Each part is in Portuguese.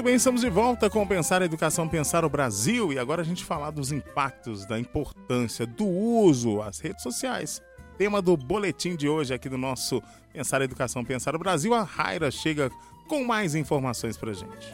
bem, estamos de volta com o Pensar a Educação, Pensar o Brasil. E agora a gente falar dos impactos, da importância, do uso, as redes sociais. Tema do boletim de hoje aqui do nosso Pensar a Educação, Pensar o Brasil. A Raira chega com mais informações pra gente.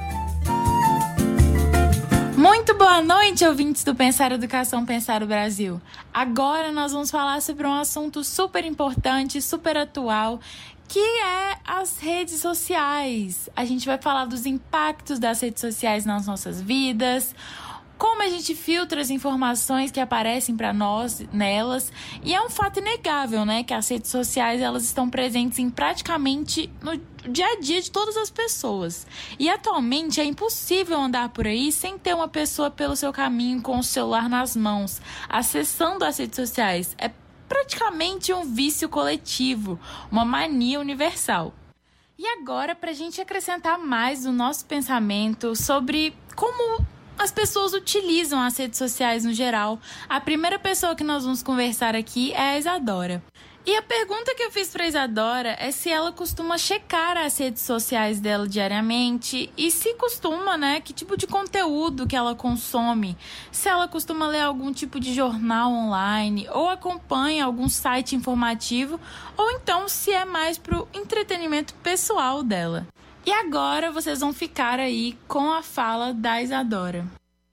Muito boa noite, ouvintes do Pensar Educação, Pensar o Brasil. Agora nós vamos falar sobre um assunto super importante, super atual, que é as redes sociais. A gente vai falar dos impactos das redes sociais nas nossas vidas, como a gente filtra as informações que aparecem para nós nelas. E é um fato inegável, né, que as redes sociais elas estão presentes em praticamente no dia a dia de todas as pessoas. E atualmente é impossível andar por aí sem ter uma pessoa pelo seu caminho com o celular nas mãos, acessando as redes sociais. É praticamente um vício coletivo, uma mania universal. E agora, para a gente acrescentar mais o nosso pensamento sobre como as pessoas utilizam as redes sociais no geral, a primeira pessoa que nós vamos conversar aqui é a Isadora. E a pergunta que eu fiz para a Isadora é se ela costuma checar as redes sociais dela diariamente e se costuma, né, que tipo de conteúdo que ela consome, se ela costuma ler algum tipo de jornal online ou acompanha algum site informativo ou então se é mais pro entretenimento pessoal dela. E agora vocês vão ficar aí com a fala da Isadora.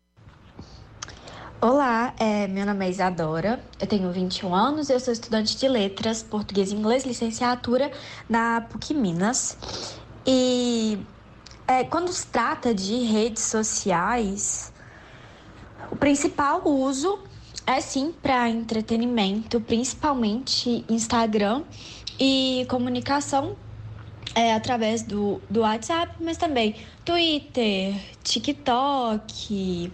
Olá, meu nome é Isadora, eu tenho 21 anos, eu sou estudante de letras, português e inglês, licenciatura na PUC Minas. E quando se trata de redes sociais, o principal uso é sim para entretenimento, principalmente Instagram e comunicação através do WhatsApp, mas também Twitter, TikTok,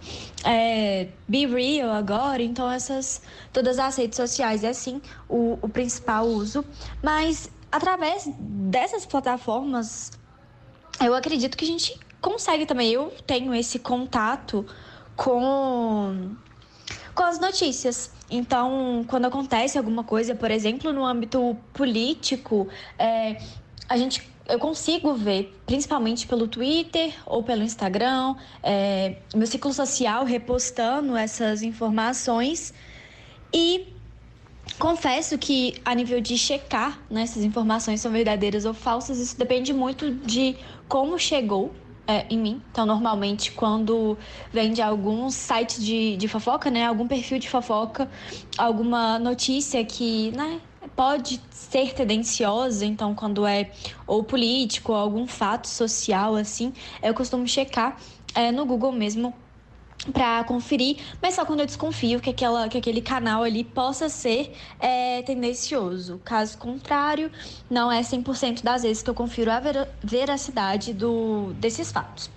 BeReal agora, então todas as redes sociais é sim o principal uso, mas através dessas plataformas eu acredito que a gente consegue também, eu tenho esse contato com as notícias. Então, quando acontece alguma coisa, por exemplo, no âmbito político, eu consigo ver, principalmente pelo Twitter ou pelo Instagram, meu ciclo social repostando essas informações. E confesso que, a nível de checar, né, se as informações são verdadeiras ou falsas, isso depende muito de como chegou em mim. Então, normalmente, quando vem de algum site de fofoca, né, algum perfil de fofoca, alguma notícia que, né, pode ser tendenciosa, então quando é ou político ou algum fato social, assim, eu costumo checar no Google mesmo para conferir, mas só quando eu desconfio que aquele canal ali possa ser tendencioso. Caso contrário, não é 100% das vezes que eu confiro a veracidade desses fatos.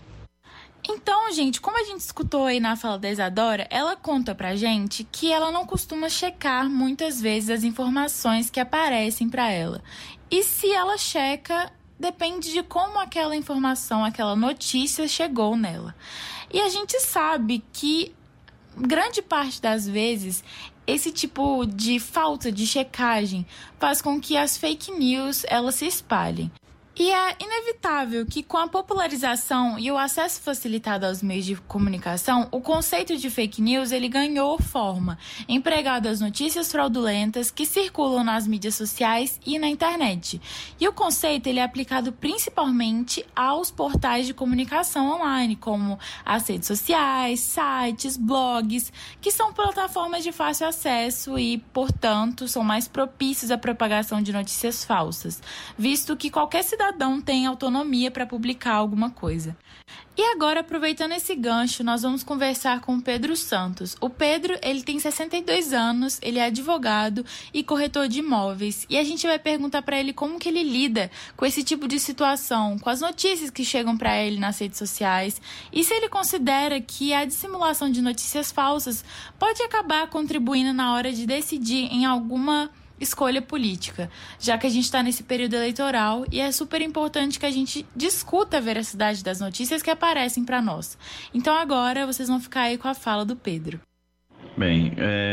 Então, gente, como a gente escutou aí na fala da Isadora, ela conta pra gente que ela não costuma checar muitas vezes as informações que aparecem pra ela. E se ela checa, depende de como aquela informação, aquela notícia chegou nela. E a gente sabe que grande parte das vezes esse tipo de falta de checagem faz com que as fake news elas se espalhem. E é inevitável que, com a popularização e o acesso facilitado aos meios de comunicação, o conceito de fake news ele ganhou forma, empregado às notícias fraudulentas que circulam nas mídias sociais e na internet. E o conceito ele é aplicado principalmente aos portais de comunicação online, como as redes sociais, sites, blogs, que são plataformas de fácil acesso e, portanto, são mais propícios à propagação de notícias falsas, visto que qualquer cidadão tem autonomia para publicar alguma coisa. E agora, aproveitando esse gancho, nós vamos conversar com o Pedro Santos. O Pedro, ele tem 62 anos, ele é advogado e corretor de imóveis. E a gente vai perguntar para ele como que ele lida com esse tipo de situação, com as notícias que chegam para ele nas redes sociais, e se ele considera que a dissimulação de notícias falsas pode acabar contribuindo na hora de decidir em alguma escolha política, já que a gente está nesse período eleitoral e é super importante que a gente discuta a veracidade das notícias que aparecem para nós. Então agora vocês vão ficar aí com a fala do Pedro. Bem,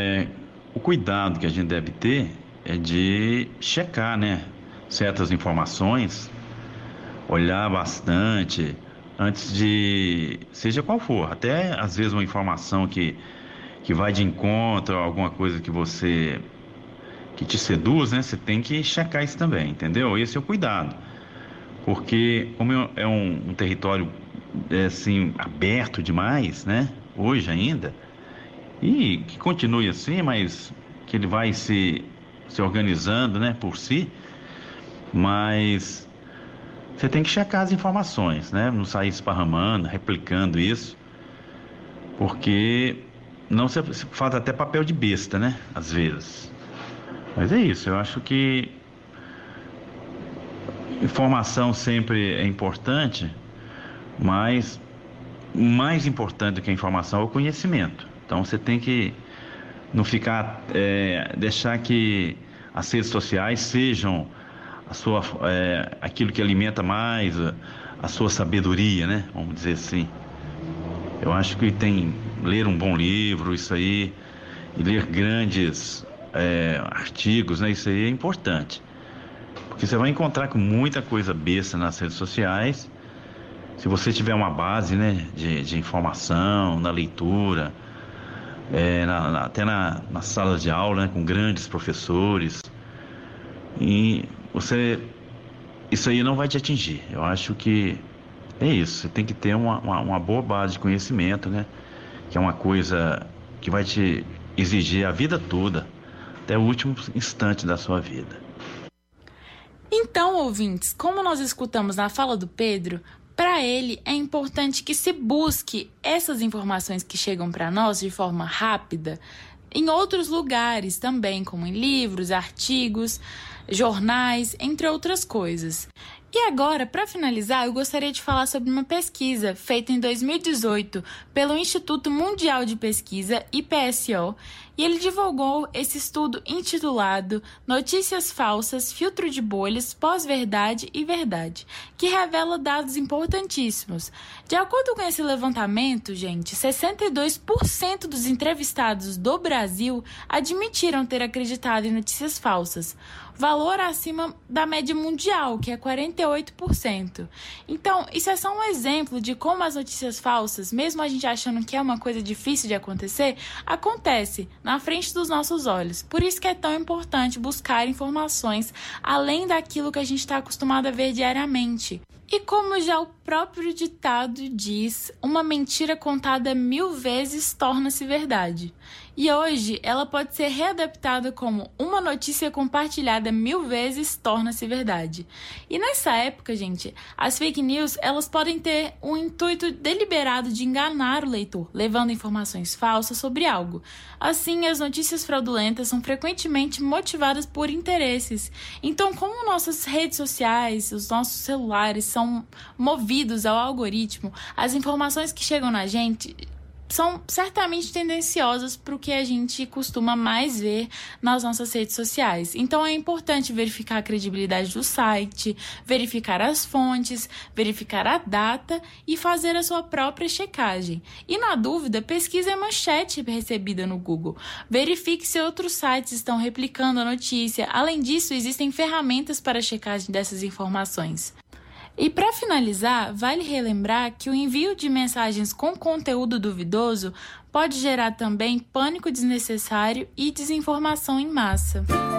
o cuidado que a gente deve ter é de checar, né, certas informações, olhar bastante antes de, seja qual for, até às vezes uma informação que vai de encontro a alguma coisa que te seduz, né? Você tem que checar isso também, entendeu? Esse é o cuidado. Porque como é um território assim, aberto demais, né? Hoje ainda, e que continue assim, mas que ele vai se organizando, né, por si, mas você tem que checar as informações, né? Não sair esparramando, replicando isso, porque não se faz até papel de besta, né? Às vezes. Mas é isso, eu acho que informação sempre é importante, mas mais importante do que a informação é o conhecimento. Então você tem que não ficar, deixar que as redes sociais sejam aquilo que alimenta mais a sua sabedoria, né? Vamos dizer assim. Eu acho que ler um bom livro, isso aí, e ler grandes artigos, né? Isso aí é importante. Porque você vai encontrar com muita coisa besta nas redes sociais. Se você tiver uma base, né, de informação, na leitura, até na sala de aula, né, com grandes professores, e isso aí não vai te atingir. Eu acho que é isso. Você tem que ter uma boa base de conhecimento, né, que é uma coisa que vai te exigir a vida toda, até o último instante da sua vida. Então, ouvintes, como nós escutamos na fala do Pedro, para ele é importante que se busque essas informações que chegam para nós de forma rápida em outros lugares também, como em livros, artigos, jornais, entre outras coisas. E agora, para finalizar, eu gostaria de falar sobre uma pesquisa feita em 2018 pelo Instituto Mundial de Pesquisa, IPSO, e ele divulgou esse estudo intitulado Notícias Falsas, Filtro de Bolhas, Pós-Verdade e Verdade, que revela dados importantíssimos. De acordo com esse levantamento, gente, 62% dos entrevistados do Brasil admitiram ter acreditado em notícias falsas, valor acima da média mundial, que é 48%. Então, isso é só um exemplo de como as notícias falsas, mesmo a gente achando que é uma coisa difícil de acontecer, acontece na frente dos nossos olhos. Por isso que é tão importante buscar informações além daquilo que a gente está acostumado a ver diariamente. E como já o próprio ditado diz, uma mentira contada 1000 vezes torna-se verdade. E hoje ela pode ser readaptada como uma notícia compartilhada 1000 vezes torna-se verdade. E nessa época, gente, as fake news elas podem ter um intuito deliberado de enganar o leitor, levando informações falsas sobre algo. Assim, as notícias fraudulentas são frequentemente motivadas por interesses. Então, como nossas redes sociais, os nossos celulares são movidos ao algoritmo, as informações que chegam na gente são certamente tendenciosas para o que a gente costuma mais ver nas nossas redes sociais. Então é importante verificar a credibilidade do site, verificar as fontes, verificar a data e fazer a sua própria checagem. E na dúvida, pesquise a manchete recebida no Google. Verifique se outros sites estão replicando a notícia. Além disso, existem ferramentas para a checagem dessas informações. E para finalizar, vale relembrar que o envio de mensagens com conteúdo duvidoso pode gerar também pânico desnecessário e desinformação em massa.